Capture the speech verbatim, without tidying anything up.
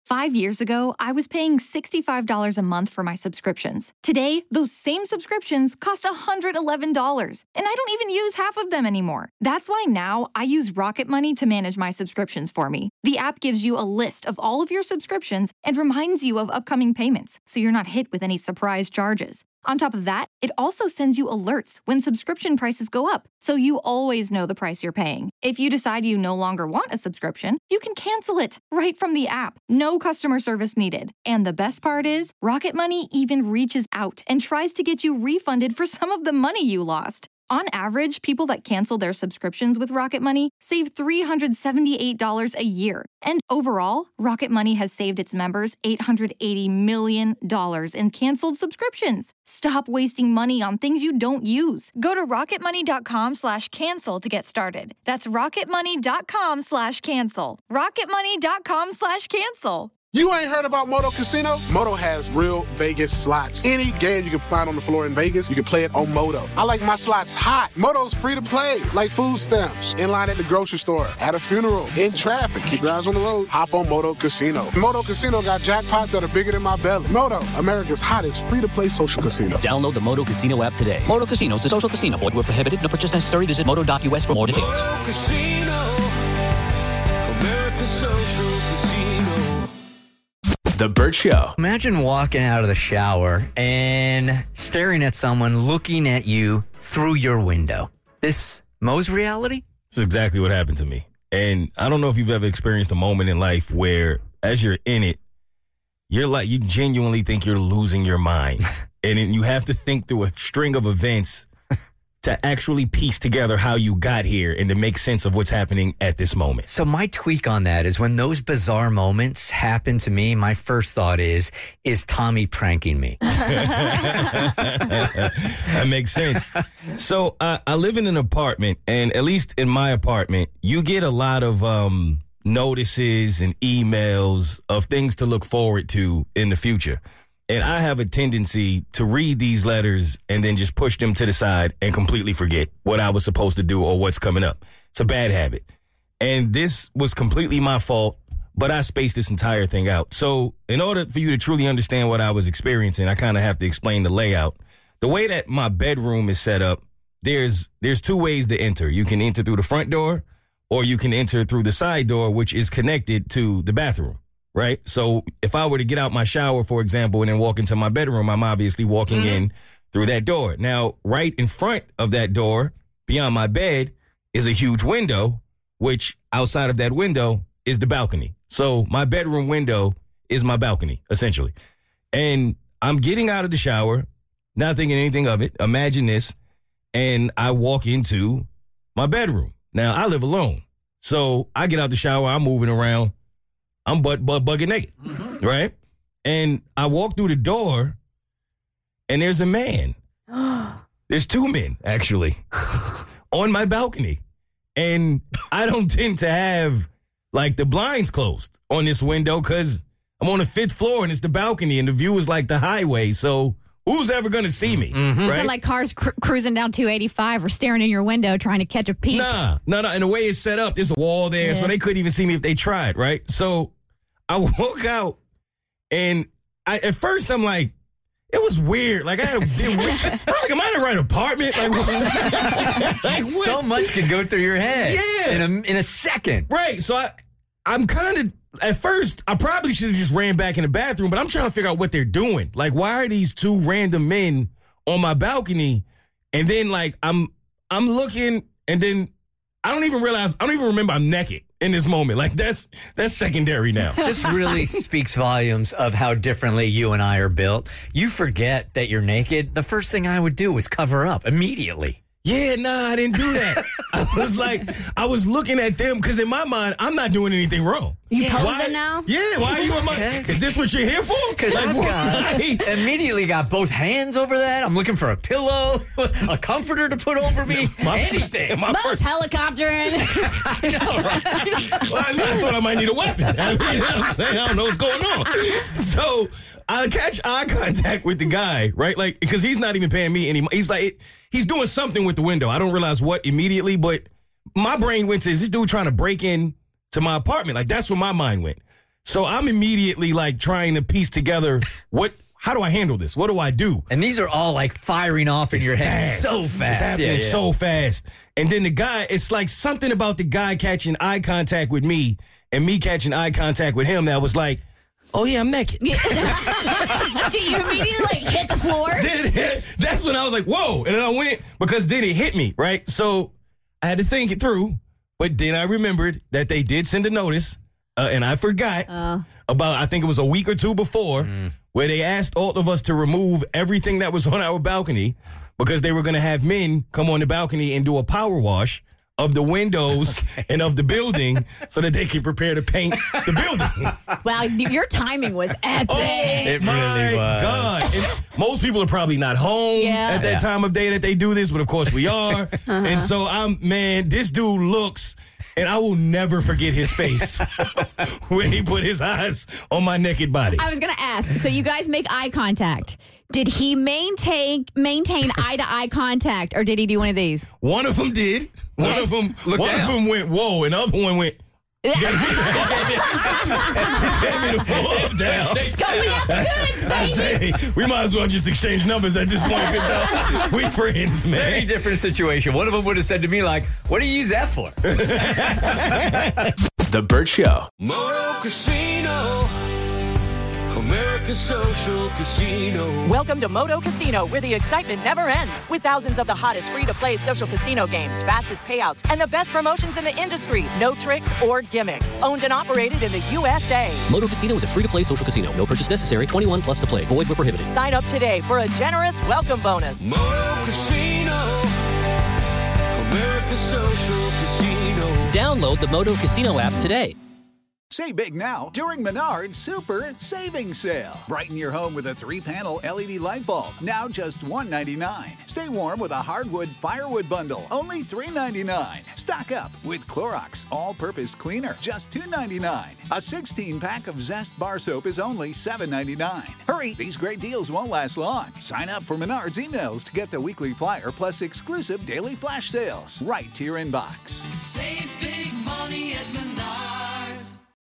Five years ago, I was paying sixty-five dollars a month for my subscriptions. Today, those same subscriptions cost one hundred eleven dollars, and I don't even use half of them anymore. That's why now I use Rocket Money to manage my subscriptions for me. The app gives you a list of all of your subscriptions and reminds you of upcoming payments, so you're not hit with any surprise charges. On top of that, it also sends you alerts when subscription prices go up, so you always know the price you're paying. If you decide you no longer want a subscription, you can cancel it right from the app. No customer service needed. And the best part is, Rocket Money even reaches out and tries to get you refunded for some of the money you lost. On average, people that cancel their subscriptions with Rocket Money save three hundred seventy-eight dollars a year. And overall, Rocket Money has saved its members eight hundred eighty million dollars in canceled subscriptions. Stop wasting money on things you don't use. Go to rocketmoney.com slash cancel to get started. That's rocketmoney.com slash cancel. rocketmoney.com slash cancel. You ain't heard about Moto Casino? Moto has real Vegas slots. Any game you can find on the floor in Vegas, you can play it on Moto. I like my slots hot. Moto's free to play, like food stamps. In line at the grocery store, at a funeral, in traffic. Keep your eyes on the road. Hop on Moto Casino. Moto Casino got jackpots that are bigger than my belly. Moto, America's hottest free-to-play social casino. Download the Moto Casino app today. Moto Casino is a social casino. Void where prohibited. No purchase necessary. Visit moto dot u s for more details. Moto Casino, America's social casino. The Burt Show. Imagine walking out of the shower and staring at someone looking at you through your window. This Mo's reality? This is exactly what happened to me. And I don't know if you've ever experienced a moment in life where, as you're in it, you're like, you genuinely think you're losing your mind. And then you have to think through a string of events to actually piece together how you got here and to make sense of what's happening at this moment. So my tweak on that is when those bizarre moments happen to me, my first thought is, is Tommy pranking me? That makes sense. So uh, I live in an apartment, and at least in my apartment, you get a lot of um, notices and emails of things to look forward to in the future. And I have a tendency to read these letters and then just push them to the side and completely forget what I was supposed to do or what's coming up. It's a bad habit. And this was completely my fault, but I spaced this entire thing out. So in order for you to truly understand what I was experiencing, I kind of have to explain the layout. The way that my bedroom is set up, there's there's two ways to enter. You can enter through the front door or you can enter through the side door, which is connected to the bathroom. Right. So if I were to get out my shower, for example, and then walk into my bedroom, I'm obviously walking mm-hmm. in through that door. Now, right in front of that door, beyond my bed, is a huge window, which outside of that window is the balcony. So my bedroom window is my balcony, essentially. And I'm getting out of the shower, not thinking anything of it. Imagine this. And I walk into my bedroom. Now, I live alone. So I get out the shower. I'm moving around. I'm butt, butt bucket naked, mm-hmm. right? And I walk through the door, and there's a man. There's two men, actually, on my balcony. And I don't tend to have, like, the blinds closed on this window because I'm on the fifth floor, and it's the balcony, and the view is like the highway. So who's ever going to see me, mm-hmm. right? Is it like cars cru- cruising down two eighty-five or staring in your window trying to catch a peek? Nah, no, no. And the way it's set up, there's a wall there, yeah. so they couldn't even see me if they tried, right? So I walk out, and I, at first I'm like, it was weird. Like I had, a, I was like, am I in the right apartment? Like, what? like what? So much can go through your head, yeah, in a in a second, right? So I, I'm kind of at first I probably should have just ran back in the bathroom, but I'm trying to figure out what they're doing. Like, why are these two random men on my balcony? And then like I'm I'm looking, and then I don't even realize I don't even remember I'm naked in this moment. Like, that's that's secondary now. This really speaks volumes of how differently you and I are built. You forget that you're naked. The first thing I would do is cover up immediately. Yeah, nah, I didn't do that. I was like, I was looking at them because in my mind, I'm not doing anything wrong. You yeah. posing why, now? Yeah, why are you in my... Okay. Is this what you're here for? Because like, I've got, immediately got both hands over that. I'm looking for a pillow, a comforter to put over me, my, anything. My Most first... helicoptering. I know, right? Well, I thought I might need a weapon. I mean, you know what I'm saying? I don't know what's going on. So I catch eye contact with the guy, right? Like, because he's not even paying me anymore. He's like, he's doing something with the window. I don't realize what immediately, but my brain went to, is this dude trying to break in to my apartment? Like, that's where my mind went. So I'm immediately like trying to piece together what, how do I handle this? What do I do? And these are all like firing off in It's your head fast. so fast. It's happening Yeah, yeah. so fast. And then the guy, it's like something about the guy catching eye contact with me and me catching eye contact with him that was like, oh yeah, I'm naked. Do you immediately like hit the floor? Then, that's when I was like, whoa. And then I went, because then it hit me, right? So I had to think it through. But then I remembered that they did send a notice, uh, and I forgot Uh. about, I think it was a week or two before, Mm. where they asked all of us to remove everything that was on our balcony because they were going to have men come on the balcony and do a power wash of the windows and of the building so that they can prepare to paint the building. Wow, your timing was epic. It My really was. God. And most people are probably not home Yeah. at that Yeah. time of day that they do this, but of course we are. And so I'm, man, this dude looks, and I will never forget his face when he put his eyes on my naked body. I was going to ask, so you guys make eye contact. Did he maintain maintain eye to eye contact, or did he do one of these? One of them did. One Okay. of them, Look one down. of them went, whoa, and the other one went, gave me, gave me the full up down. Scully up the goods, I baby. say, we might as well just exchange numbers at this point because uh, we friends, man. Very different situation. One of them would have said to me, like, what do you use that for? The Burt Show. Moto Casino. America's social casino. Welcome to Moto Casino, where the excitement never ends. With thousands of the hottest free-to-play social casino games, fastest payouts, and the best promotions in the industry. No tricks or gimmicks. Owned and operated in the U S A. Moto Casino is a free-to-play social casino. No purchase necessary. twenty-one plus to play. Void where prohibited. Sign up today for a generous welcome bonus. Moto Casino. America's social casino. Download the Moto Casino app today. Save big now during Menard's Super Savings Sale. Brighten your home with a three-panel L E D light bulb, now just one hundred ninety-nine dollars. Stay warm with a hardwood firewood bundle, only three hundred ninety-nine dollars. Stock up with Clorox All-Purpose Cleaner, just two hundred ninety-nine dollars. A sixteen-pack of Zest Bar Soap is only seven hundred ninety-nine dollars. Hurry, these great deals won't last long. Sign up for Menard's emails to get the weekly flyer plus exclusive daily flash sales right to your inbox. Save big money at Menards.